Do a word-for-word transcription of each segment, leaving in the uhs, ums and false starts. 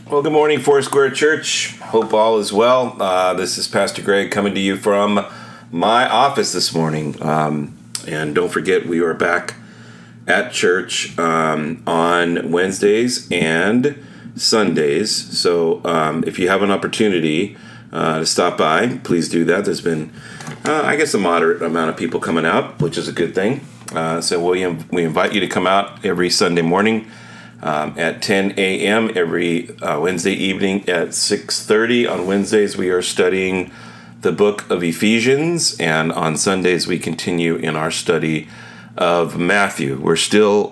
Well, good morning, Foursquare Church. Hope all is well. Uh, this is Pastor Greg coming to you from my office this morning. Um, and don't forget, we are back at church um, on Wednesdays and Sundays. So um, if you have an opportunity uh, to stop by, please do that. There's been, uh, I guess, a moderate amount of people coming out, which is a good thing. Uh, so we, we invite you to come out every Sunday morning. Um, at ten a.m. every uh, Wednesday evening at six thirty. On Wednesdays, we are studying the book of Ephesians, and on Sundays, we continue in our study of Matthew. We're still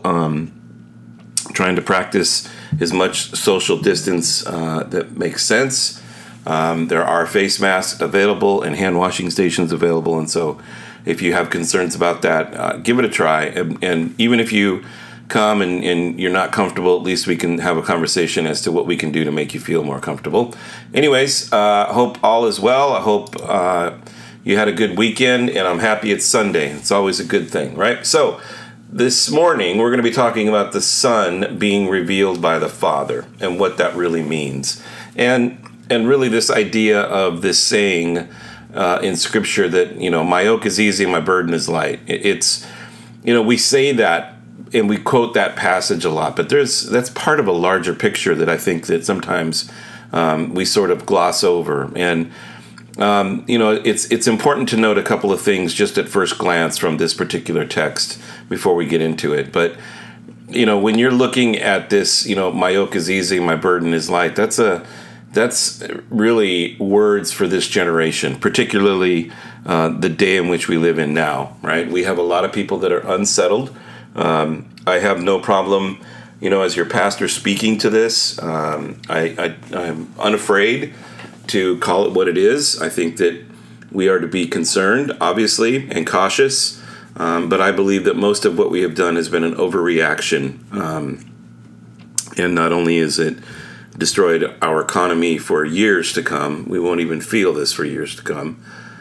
um, trying to practice as much social distance uh, that makes sense. Um, there are face masks available and hand washing stations available, and so if you have concerns about that, uh, give it a try. And, and even if you come and, and you're not comfortable, at least we can have a conversation as to what we can do to make you feel more comfortable. Anyways, uh, hope all is well. I hope uh, you had a good weekend, and I'm happy it's Sunday. It's always a good thing, right? So this morning, we're going to be talking about the Son being revealed by the Father and what that really means. And and really this idea of this saying uh, in Scripture that, you know, my yoke is easy and my burden is light. It's, you know, we say that, and we quote that passage a lot, but there's that's part of a larger picture that I think that sometimes um, we sort of gloss over. And um, you know, it's it's important to note a couple of things just at first glance from this particular text before we get into it. But you know, when you're looking at this, you know, my yoke is easy, my burden is light. That's a that's really words for this generation, particularly uh, the day in which we live in now. Right? We have a lot of people that are unsettled. Um, I have no problem, you know, as your pastor speaking to this. Um, I, I, I'm unafraid to call it what it is. I think that we are to be concerned, obviously, and cautious. Um, but I believe that most of what we have done has been an overreaction. Um, and not only is it destroyed our economy for years to come, we won't even feel this for years to come.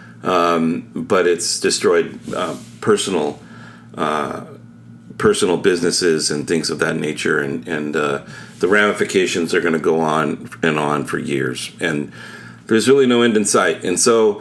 Um, but it's destroyed uh, personal uh personal businesses and things of that nature, and and uh, the ramifications are going to go on and on for years, and there's really no end in sight. And so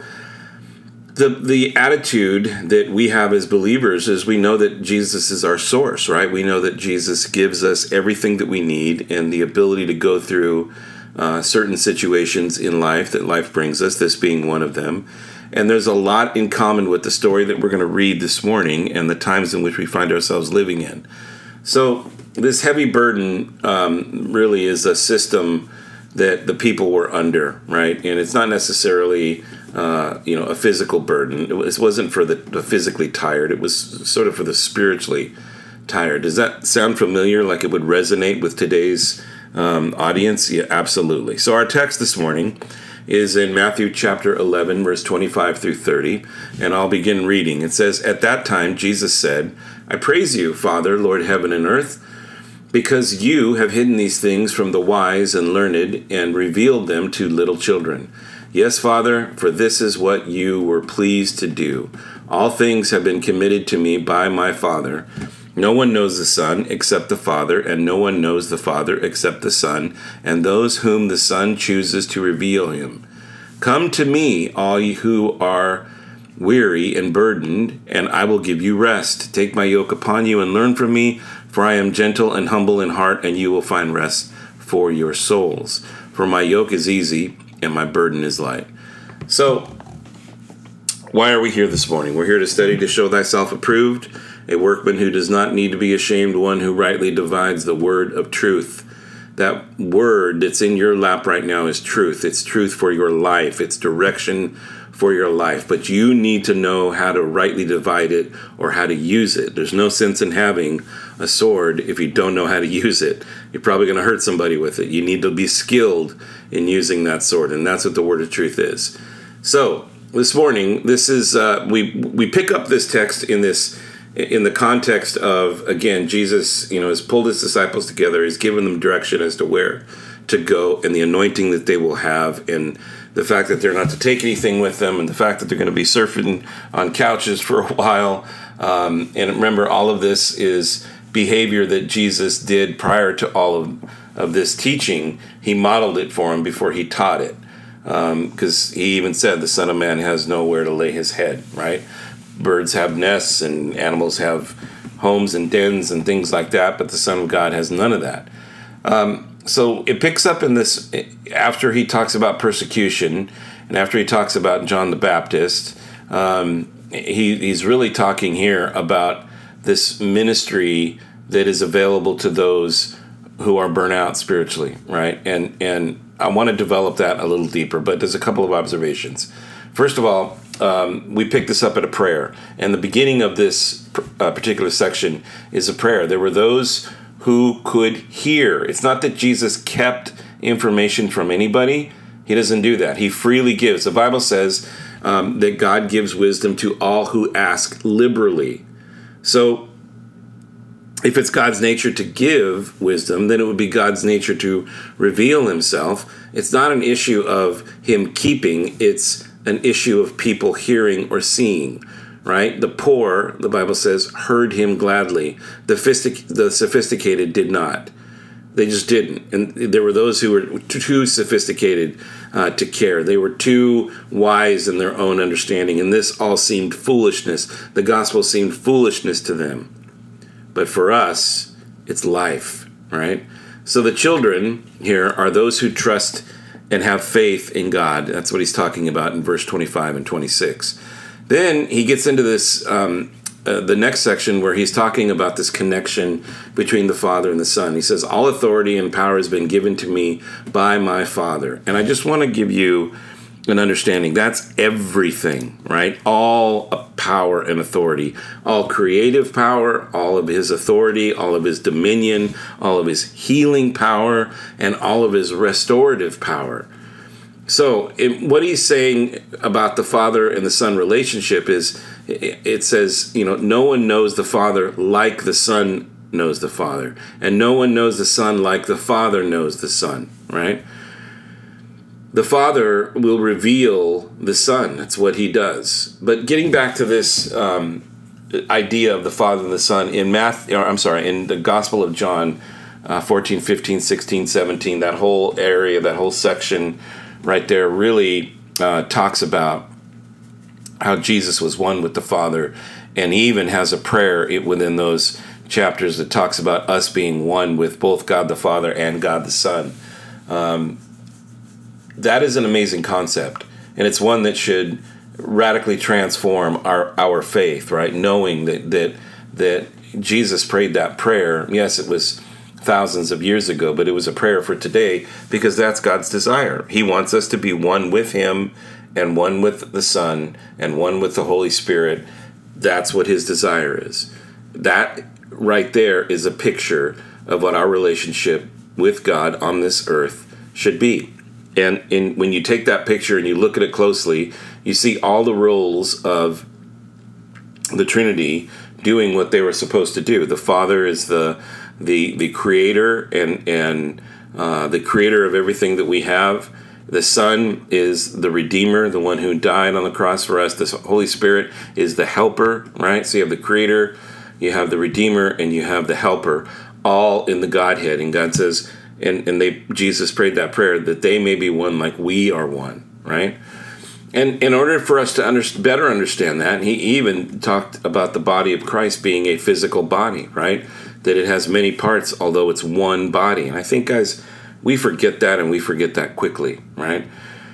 the the attitude that we have as believers is we know that Jesus is our source, right? We know that Jesus gives us everything that we need and the ability to go through uh, certain situations in life that life brings us, this being one of them. And there's a lot in common with the story that we're going to read this morning and the times in which we find ourselves living in. So this heavy burden um, really is a system that the people were under, right? And it's not necessarily, uh, you know, a physical burden. It, was, it wasn't for the, the physically tired. It was sort of for the spiritually tired. Does that sound familiar, like it would resonate with today's um, audience? Yeah, absolutely. So our text this morning is in Matthew chapter eleven, verse twenty-five through thirty, and I'll begin reading. It says, "At that time Jesus said, I praise you, Father, Lord heaven and earth, because you have hidden these things from the wise and learned and revealed them to little children. Yes, Father, for this is what you were pleased to do. All things have been committed to me by my Father. No one knows the Son except the Father, and no one knows the Father except the Son, and those whom the Son chooses to reveal him. Come to me, all you who are weary and burdened, and I will give you rest. Take my yoke upon you and learn from me, for I am gentle and humble in heart, and you will find rest for your souls. For my yoke is easy, and my burden is light." So, why are we here this morning? We're here to study to show thyself approved, a workman who does not need to be ashamed, one who rightly divides the word of truth. That word that's in your lap right now is truth. It's truth for your life. It's direction for your life. But you need to know how to rightly divide it or how to use it. There's no sense in having a sword if you don't know how to use it. You're probably going to hurt somebody with it. You need to be skilled in using that sword, and that's what the word of truth is. So this morning, this is uh, we we pick up this text in this in the context of, again, Jesus, you know, has pulled his disciples together. He's given them direction as to where to go and the anointing that they will have, and the fact that they're not to take anything with them, and the fact that they're going to be surfing on couches for a while. Um, and remember, all of this is behavior that Jesus did prior to all of of this teaching, he modeled it for him before he taught it. Because um, he even said the Son of Man has nowhere to lay his head, right? Birds have nests and animals have homes and dens and things like that, but the Son of God has none of that. Um, so it picks up in this, after he talks about persecution and after he talks about John the Baptist, um, he, he's really talking here about this ministry that is available to those who are burnt out spiritually, right? And and I want to develop that a little deeper, but there's a couple of observations. First of all, um, we picked this up at a prayer, and the beginning of this uh, particular section is a prayer. There were those who could hear. It's not that Jesus kept information from anybody. He doesn't do that. He freely gives. The Bible says um, that God gives wisdom to all who ask liberally. So if it's God's nature to give wisdom, then it would be God's nature to reveal himself. It's not an issue of him keeping, it's an issue of people hearing or seeing, right? The poor, the Bible says, heard him gladly. The, sophistic- the sophisticated did not. They just didn't. And there were those who were too sophisticated uh, to care. They were too wise in their own understanding, and this all seemed foolishness. The gospel seemed foolishness to them. But for us, it's life, right? So the children here are those who trust and have faith in God. That's what he's talking about in verse twenty-five and twenty-six. Then he gets into this, um, uh, the next section where he's talking about this connection between the Father and the Son. He says, all authority and power has been given to me by my Father. And I just want to give you an understanding. That's everything, right? All power and authority, all creative power, all of his authority, all of his dominion, all of his healing power, and all of his restorative power. So it, what he's saying about the Father and the Son relationship is, it, it says, you know, no one knows the Father like the Son knows the Father, and no one knows the Son like the Father knows the Son, right? The Father will reveal the Son. That's what he does. But getting back to this um, idea of the Father and the Son in Math, or I'm sorry, in the Gospel of John, uh, fourteen, fifteen, sixteen, seventeen, that whole area, that whole section right there really uh, talks about how Jesus was one with the Father, and he even has a prayer within those chapters that talks about us being one with both God the Father and God the Son. Um, That is an amazing concept, and it's one that should radically transform our, our faith, right? Knowing that, that that Jesus prayed that prayer. Yes, it was thousands of years ago, but it was a prayer for today because that's God's desire. He wants us to be one with him and one with the Son and one with the Holy Spirit. That's what his desire is. That right there is a picture of what our relationship with God on this earth should be. And in, when you take that picture and you look at it closely, you see all the roles of the Trinity doing what they were supposed to do. The Father is the the the creator and and uh, the creator of everything that we have. The Son is the Redeemer, the one who died on the cross for us. The Holy Spirit is the helper, right? So you have the Creator, you have the Redeemer, and you have the Helper, all in the Godhead. And God says, and, and they Jesus prayed that prayer, that they may be one like we are one, right? And in order for us to under, better understand that, he even talked about the body of Christ being a physical body, right? That it has many parts, although it's one body. And I think, guys, we forget that, and we forget that quickly, right?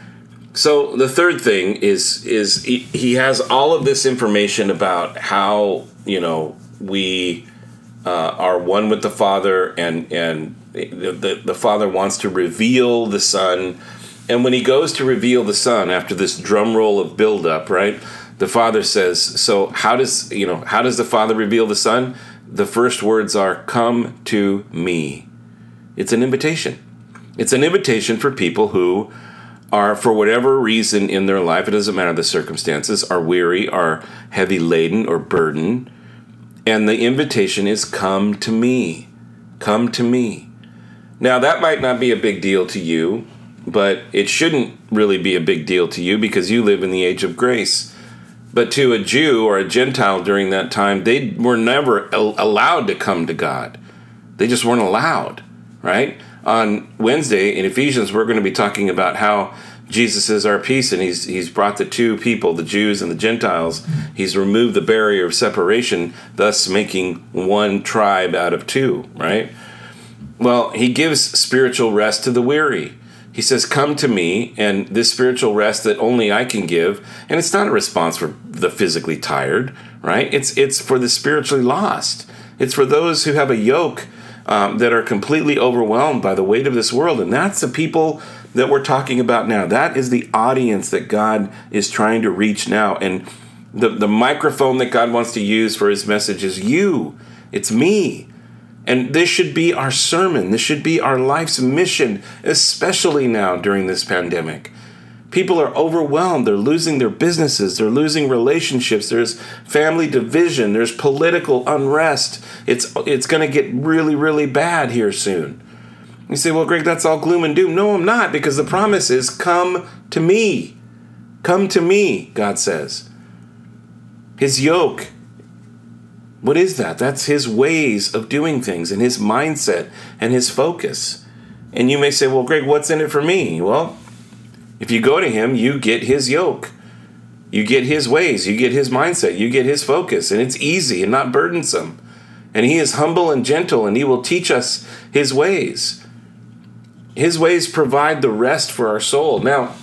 So the third thing is is he, he has all of this information about how, you know, we uh, are one with the Father, and and the, the the Father wants to reveal the Son. And when he goes to reveal the Son after this drum roll of buildup, right? The Father says, so how does, you know, how does the Father reveal the Son? The first words are, come to me. It's an invitation. It's an invitation for people who are, for whatever reason in their life, it doesn't matter the circumstances, are weary, are heavy laden or burdened. And the invitation is, come to me. Come to me. Now, that might not be a big deal to you, but it shouldn't really be a big deal to you because you live in the age of grace. But to a Jew or a Gentile during that time, they were never allowed to come to God. They just weren't allowed, right? On Wednesday in Ephesians, we're going to be talking about how Jesus is our peace, and he's he's brought the two people, the Jews and the Gentiles. He's removed the barrier of separation, thus making one tribe out of two, right? Well, he gives spiritual rest to the weary. He says, come to me, and this spiritual rest that only I can give, and it's not a response for the physically tired, right? It's it's for the spiritually lost. It's for those who have a yoke um, that are completely overwhelmed by the weight of this world, and that's the people that we're talking about now. That is the audience that God is trying to reach now, and the, the microphone that God wants to use for his message is you. It's me. And this should be our sermon. This should be our life's mission, especially now during this pandemic. People are overwhelmed. They're losing their businesses. They're losing relationships. There's family division. There's political unrest. It's it's going to get really, really bad here soon. You say, well, Greg, that's all gloom and doom. No, I'm not, because the promise is come to me. Come to me, God says. His yoke. What is that? That's his ways of doing things and his mindset and his focus. And you may say, well, Greg, what's in it for me? Well, if you go to him, you get his yoke. You get his ways. You get his mindset. You get his focus. And it's easy and not burdensome. And he is humble and gentle, and he will teach us his ways. His ways provide the rest for our soul. Now,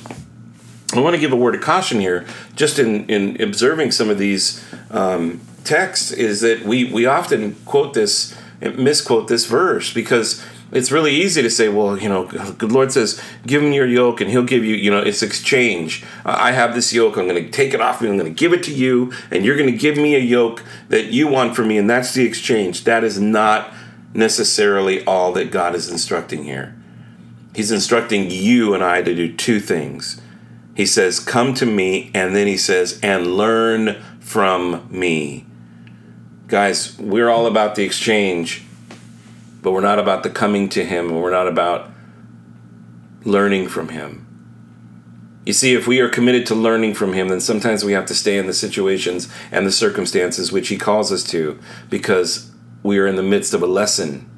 I want to give a word of caution here, just in, in observing some of these um, texts, is that we, we often quote this, misquote this verse, because it's really easy to say, well, you know, the Lord says, give him your yoke and he'll give you, you know, it's exchange. Uh, I have this yoke. I'm going to take it off me. I'm going to give it to you, and you're going to give me a yoke that you want from me, and that's the exchange. That is not necessarily all that God is instructing here. He's instructing you and I to do two things. He says, come to me, and then he says, and learn from me. Guys, we're all about the exchange, but we're not about the coming to him, and we're not about learning from him. You see, if we are committed to learning from him, then sometimes we have to stay in the situations and the circumstances which he calls us to, because we are in the midst of a lesson.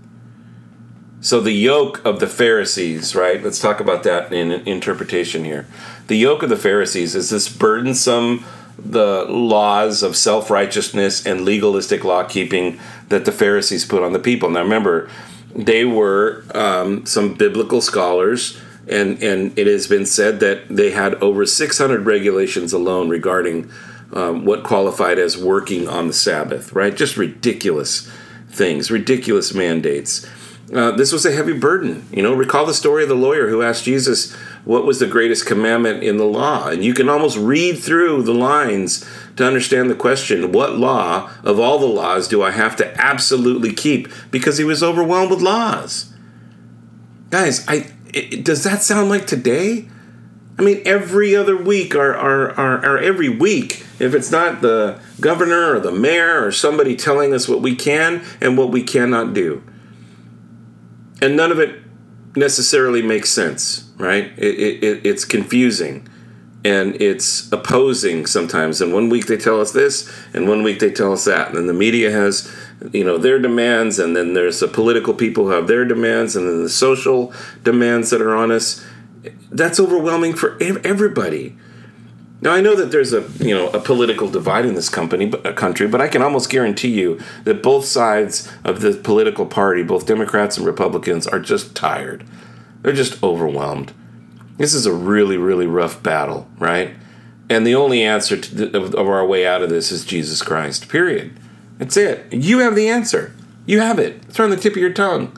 So the yoke of the Pharisees, right? Let's talk about that in interpretation here. The yoke of the Pharisees is this burdensome, the laws of self-righteousness and legalistic law-keeping that the Pharisees put on the people. Now remember, they were um, some biblical scholars, and, and it has been said that they had over six hundred regulations alone regarding um, what qualified as working on the Sabbath, right? Just ridiculous things, ridiculous mandates. Uh, this was a heavy burden. You know, recall the story of the lawyer who asked Jesus what was the greatest commandment in the law. And you can almost read through the lines to understand the question, what law of all the laws do I have to absolutely keep? Because he was overwhelmed with laws. Guys, I it, does that sound like today? I mean, every other week or, or, or, or every week, if it's not the governor or the mayor or somebody telling us what we can and what we cannot do. And none of it necessarily makes sense, right? It, it, it's confusing, and it's opposing sometimes. And one week they tell us this, and one week they tell us that. And then the media has, you know, their demands, and then there's the political people who have their demands, and then the social demands that are on us. That's overwhelming for everybody. Now, I know that there's a, you know, a political divide in this company, a country, but I can almost guarantee you that both sides of the political party, both Democrats and Republicans, are just tired. They're just overwhelmed. This is a really, really rough battle, right? And the only answer to the, of, of our way out of this is Jesus Christ, period. That's it. You have the answer. You have it. It's on the tip of your tongue.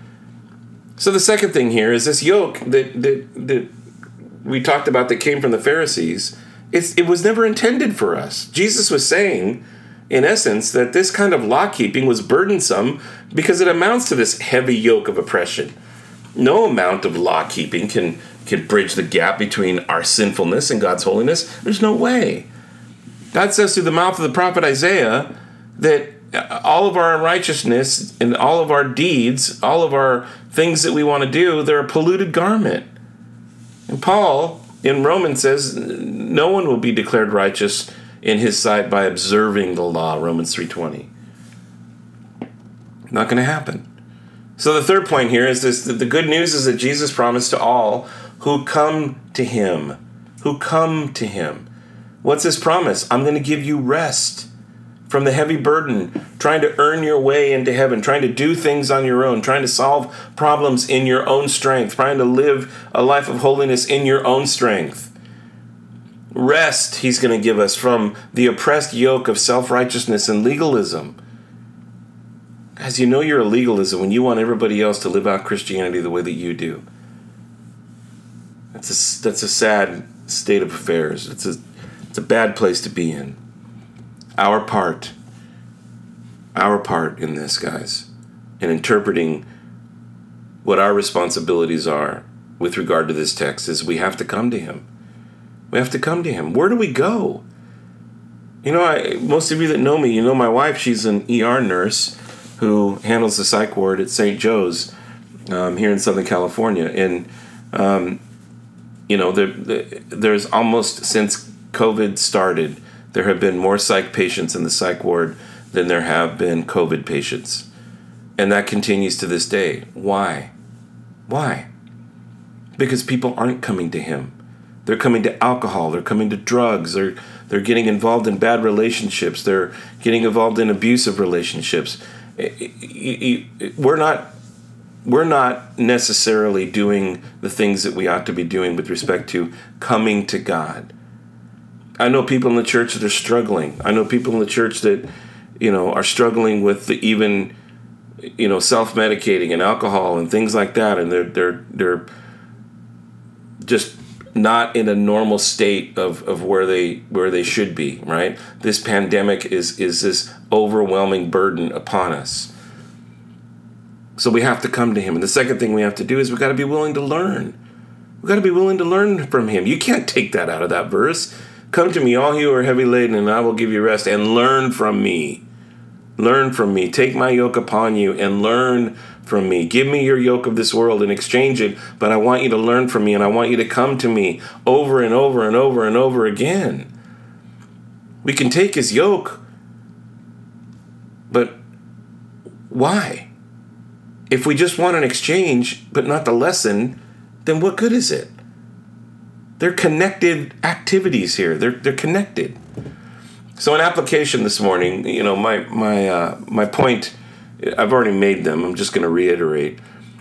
So the second thing here is this yoke that that, that we talked about that came from the Pharisees. It's, it was never intended for us. Jesus was saying, in essence, that this kind of law-keeping was burdensome because it amounts to this heavy yoke of oppression. No amount of law-keeping can, can bridge the gap between our sinfulness and God's holiness. There's no way. God says through the mouth of the prophet Isaiah that all of our unrighteousness and all of our deeds, all of our things that we want to do, they're a polluted garment. And Paul in Romans says no one will be declared righteous in his sight by observing the law, Romans three twenty. Not going to happen. So the third point here is this: that the good news is that Jesus promised to all who come to him, who come to him. What's his promise? I'm going to give you rest from the heavy burden, trying to earn your way into heaven, trying to do things on your own, trying to solve problems in your own strength, trying to live a life of holiness in your own strength. Rest he's going to give us from the oppressed yoke of self-righteousness and legalism. Guys, you know you're a legalism when you want everybody else to live out Christianity the way that you do. That's a, that's a sad state of affairs. It's a, it's a bad place to be in. Our part, our part in this, guys, in interpreting what our responsibilities are with regard to this text is we have to come to him. We have to come to him. Where do we go? You know, I, most of you that know me, you know my wife, she's an E R nurse who handles the psych ward at Saint Joe's um, here in Southern California. And, um, you know, there, there's almost, since COVID started, there have been more psych patients in the psych ward than there have been COVID patients. And that continues to this day. Why? Why? Because people aren't coming to him. They're coming to alcohol. They're coming to drugs. They're, they're getting involved in bad relationships. They're getting involved in abusive relationships. We're not, we're not necessarily doing the things that we ought to be doing with respect to coming to God. I know people in the church that are struggling. I know people in the church that, you know, are struggling with the even, you know, self-medicating and alcohol and things like that, and they're they're they're just not in a normal state of, of where they where they should be. Right? This pandemic is is this overwhelming burden upon us. So we have to come to him. And the second thing we have to do is we've got to be willing to learn. We've got to be willing to learn from him. You can't take that out of that verse. Come to me, all you who are heavy laden, and I will give you rest, and learn from me. Learn from me. Take my yoke upon you and learn from me. Give me your yoke of this world and exchange it, but I want you to learn from me, and I want you to come to me over and over and over and over again. We can take his yoke, but why? If we just want an exchange, but not the lesson, then what good is it? They're connected activities here. They're they're connected. So in application this morning, you know, my my uh, my point, I've already made them. I'm just going to reiterate.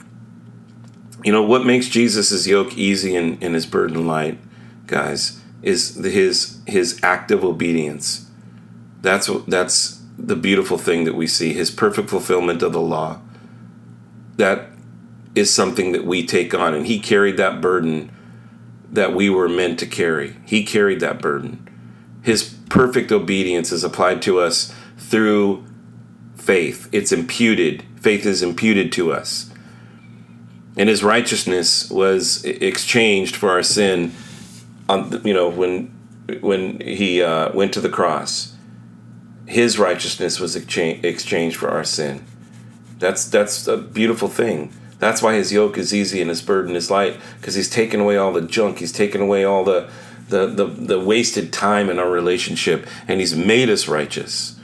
You know, what makes Jesus' yoke easy and, and his burden light, guys, is the, his his active obedience. That's that's the beautiful thing that we see. His perfect fulfillment of the law. That is something that we take on, and he carried that burden that we were meant to carry. He carried that burden. His perfect obedience is applied to us through faith. It's imputed. Faith is imputed to us. And his righteousness was exchanged for our sin on, you know, when when he uh, went to the cross. His righteousness was exchange, exchanged for our sin. That's that's a beautiful thing. That's why his yoke is easy and his burden is light, because he's taken away all the junk. He's taken away all the, the, the, the wasted time in our relationship, and he's made us righteous.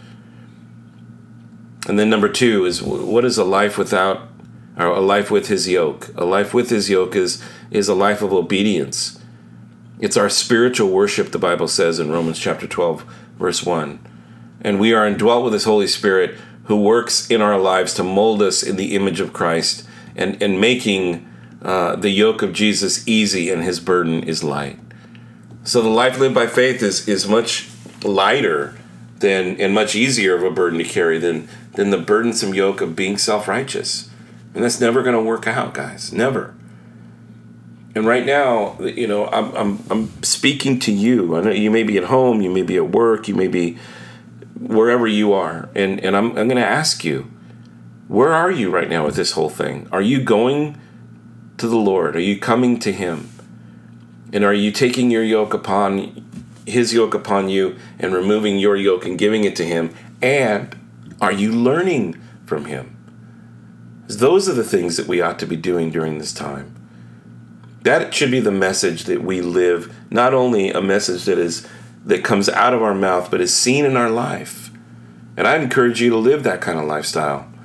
And then number two is, what is a life without, or a life with his yoke? A life with his yoke is, is a life of obedience. It's our spiritual worship, the Bible says in Romans chapter twelve, verse one. And we are indwelt with his Holy Spirit, who works in our lives to mold us in the image of Christ, and, and making uh, the yoke of Jesus easy and his burden is light. So the life lived by faith is, is much lighter than and much easier of a burden to carry than, than the burdensome yoke of being self-righteous. And that's never going to work out, guys. Never. And right now, you know, I'm, I'm I'm speaking to you. I know you may be at home, you may be at work, you may be wherever you are. And, and I'm I'm going to ask you, where are you right now with this whole thing? Are you going to the Lord? Are you coming to him? And are you taking your yoke upon, his yoke upon you, and removing your yoke and giving it to him? And are you learning from him? Those are the things that we ought to be doing during this time. That should be the message that we live, not only a message that is that comes out of our mouth, but is seen in our life. And I encourage you to live that kind of lifestyle.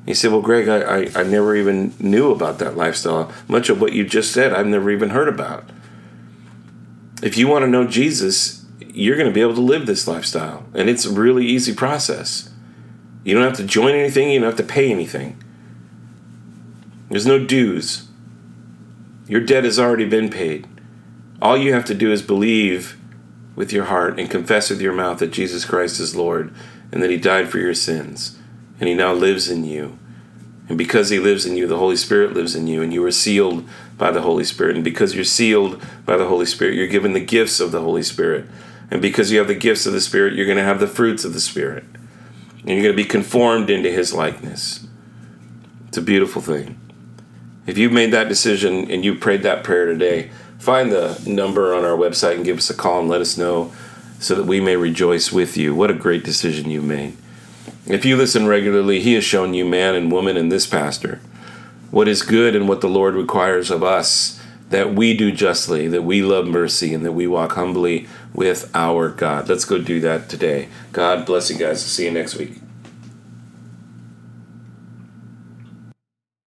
You say, well, Greg, I, I, I never even knew about that lifestyle. Much of what you just said, I've never even heard about. If you want to know Jesus, you're going to be able to live this lifestyle. And it's a really easy process. You don't have to join anything. You don't have to pay anything. There's no dues. Your debt has already been paid. All you have to do is believe with your heart and confess with your mouth that Jesus Christ is Lord and that he died for your sins. And he now lives in you. And because he lives in you, the Holy Spirit lives in you, and you are sealed by the Holy Spirit. And because you're sealed by the Holy Spirit, you're given the gifts of the Holy Spirit. And because you have the gifts of the Spirit, you're going to have the fruits of the Spirit. And you're going to be conformed into his likeness. It's a beautiful thing. If you've made that decision and you prayed that prayer today, find the number on our website and give us a call and let us know so that we may rejoice with you. What a great decision you made. If you listen regularly, he has shown you, man and woman, and this pastor, what is good and what the Lord requires of us, that we do justly, that we love mercy, and that we walk humbly with our God. Let's go do that today. God bless you guys. See you next week.